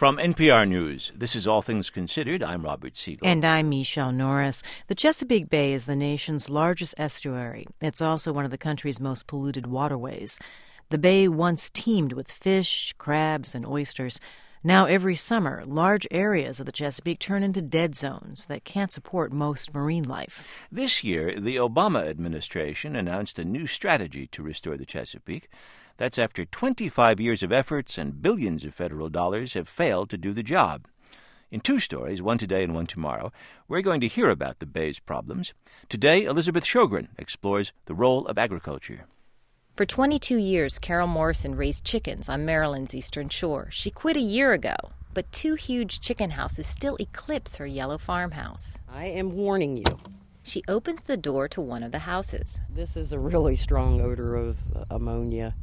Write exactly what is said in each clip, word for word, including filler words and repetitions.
From N P R News, this is All Things Considered. I'm Robert Siegel. And I'm Michelle Norris. The Chesapeake Bay is the nation's largest estuary. It's also one of the country's most polluted waterways. The bay once teemed with fish, crabs, and oysters. Now, every summer, large areas of the Chesapeake turn into dead zones that can't support most marine life. This year, the Obama administration announced a new strategy to restore the Chesapeake. That's after twenty-five years of efforts and billions of federal dollars have failed to do the job. In two stories, one today and one tomorrow, we're going to hear about the bay's problems. Today, Elizabeth Sjogren explores the role of agriculture. For twenty-two years, Carol Morrison raised chickens on Maryland's eastern shore. She quit a year ago, but two huge chicken houses still eclipse her yellow farmhouse. I am warning you. She opens the door to one of the houses. This is a really strong odor of ammonia,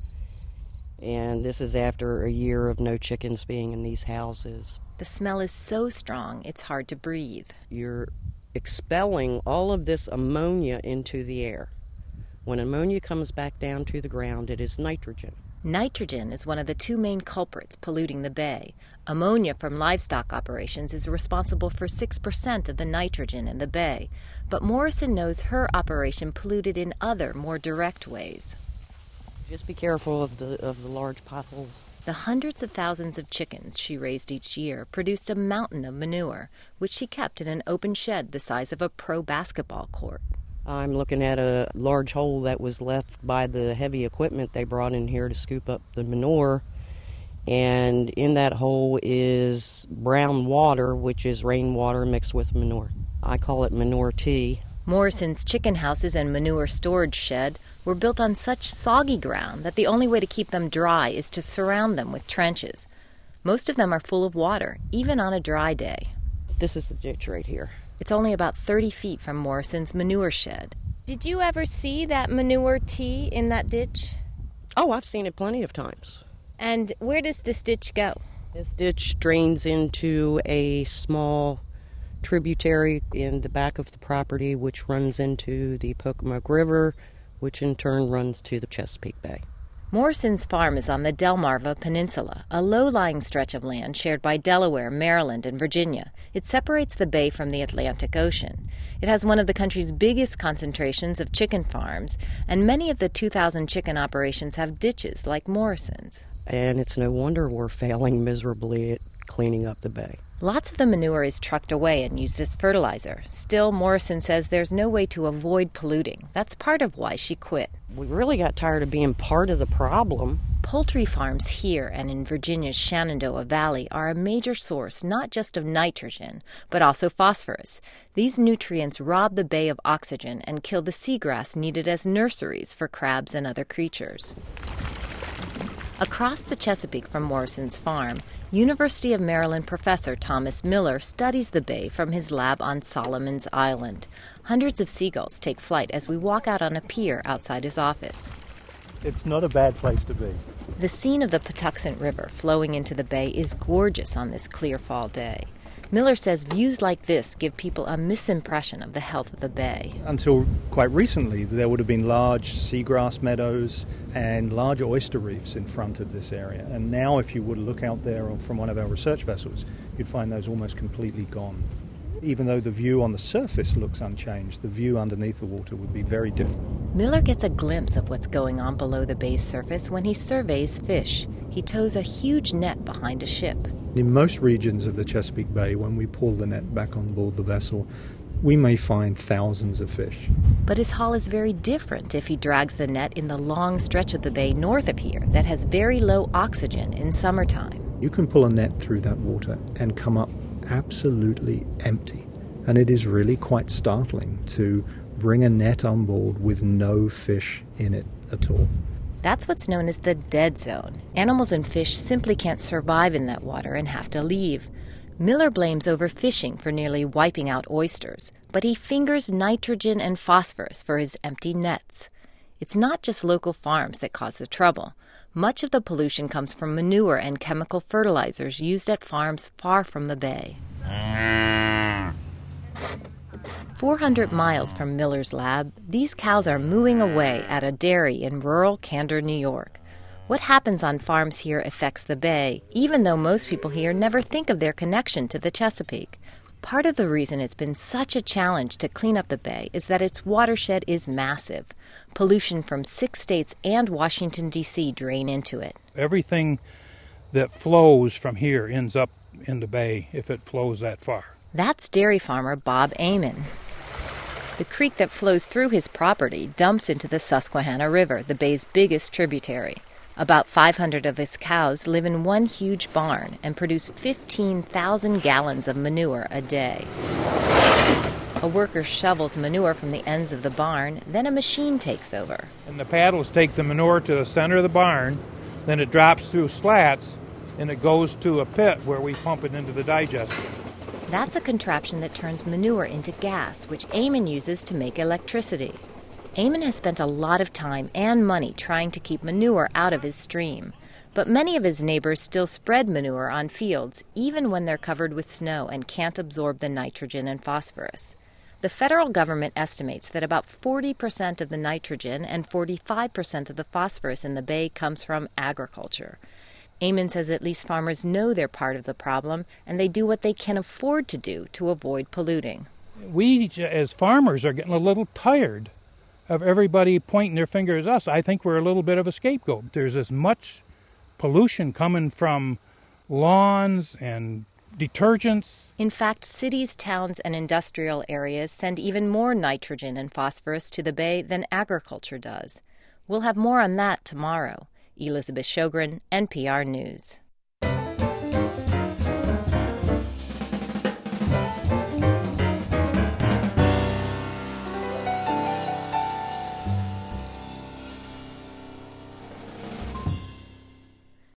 and this is after a year of no chickens being in these houses. The smell is so strong, it's hard to breathe. You're expelling all of this ammonia into the air. When ammonia comes back down to the ground, it is nitrogen. Nitrogen is one of the two main culprits polluting the bay. Ammonia from livestock operations is responsible for six percent of the nitrogen in the bay. But Morrison knows her operation polluted in other, more direct ways. Just be careful of the of the large potholes. The hundreds of thousands of chickens she raised each year produced a mountain of manure, which she kept in an open shed the size of a pro basketball court. I'm looking at a large hole that was left by the heavy equipment they brought in here to scoop up the manure. And in that hole is brown water, which is rainwater mixed with manure. I call it manure tea. Morrison's chicken houses and manure storage shed were built on such soggy ground that the only way to keep them dry is to surround them with trenches. Most of them are full of water, even on a dry day. This is the ditch right here. It's only about thirty feet from Morrison's manure shed. Did you ever see that manure tea in that ditch? Oh, I've seen it plenty of times. And where does this ditch go? This ditch drains into a small tributary in the back of the property, which runs into the Pocomoke River, which in turn runs to the Chesapeake Bay. Morrison's farm is on the Delmarva Peninsula, a low-lying stretch of land shared by Delaware, Maryland, and Virginia. It separates the bay from the Atlantic Ocean. It has one of the country's biggest concentrations of chicken farms, and many of the two thousand chicken operations have ditches like Morrison's. And it's no wonder we're failing miserably at cleaning up the bay. Lots of the manure is trucked away and used as fertilizer. Still, Morrison says there's no way to avoid polluting. That's part of why she quit. We really got tired of being part of the problem. Poultry farms here and in Virginia's Shenandoah Valley are a major source not just of nitrogen, but also phosphorus. These nutrients rob the bay of oxygen and kill the seagrass needed as nurseries for crabs and other creatures. Across the Chesapeake from Morrison's farm, University of Maryland professor Thomas Miller studies the bay from his lab on Solomon's Island. Hundreds of seagulls take flight as we walk out on a pier outside his office. It's not a bad place to be. The scene of the Patuxent River flowing into the bay is gorgeous on this clear fall day. Miller says views like this give people a misimpression of the health of the bay. Until quite recently, there would have been large seagrass meadows and large oyster reefs in front of this area. And now if you would look out there from one of our research vessels, you'd find those almost completely gone. Even though the view on the surface looks unchanged, the view underneath the water would be very different. Miller gets a glimpse of what's going on below the bay's surface when he surveys fish. He tows a huge net behind a ship. In most regions of the Chesapeake Bay, when we pull the net back on board the vessel, we may find thousands of fish. But his haul is very different if he drags the net in the long stretch of the bay north of here that has very low oxygen in summertime. You can pull a net through that water and come up absolutely empty. And it is really quite startling to bring a net on board with no fish in it at all. That's what's known as the dead zone. Animals and fish simply can't survive in that water and have to leave. Miller blames overfishing for nearly wiping out oysters, but he fingers nitrogen and phosphorus for his empty nets. It's not just local farms that cause the trouble. Much of the pollution comes from manure and chemical fertilizers used at farms far from the bay. four hundred miles from Miller's lab, these cows are mooing away at a dairy in rural Candor, New York. What happens on farms here affects the bay, even though most people here never think of their connection to the Chesapeake. Part of the reason it's been such a challenge to clean up the bay is that its watershed is massive. Pollution from six states and Washington, D C drain into it. Everything that flows from here ends up in the bay if it flows that far. That's dairy farmer Bob Amon. The creek that flows through his property dumps into the Susquehanna River, the bay's biggest tributary. About five hundred of his cows live in one huge barn and produce fifteen thousand gallons of manure a day. A worker shovels manure from the ends of the barn, then a machine takes over. And the paddles take the manure to the center of the barn, then it drops through slats, and it goes to a pit where we pump it into the digester. That's a contraption that turns manure into gas, which Amon uses to make electricity. Amon has spent a lot of time and money trying to keep manure out of his stream. But many of his neighbors still spread manure on fields, even when they're covered with snow and can't absorb the nitrogen and phosphorus. The federal government estimates that about forty percent of the nitrogen and forty-five percent of the phosphorus in the bay comes from agriculture. Amon says at least farmers know they're part of the problem, and they do what they can afford to do to avoid polluting. We, as farmers, are getting a little tired of everybody pointing their finger at us. I think we're a little bit of a scapegoat. There's as much pollution coming from lawns and detergents. In fact, cities, towns, and industrial areas send even more nitrogen and phosphorus to the bay than agriculture does. We'll have more on that tomorrow. Elizabeth Shogren, N P R News.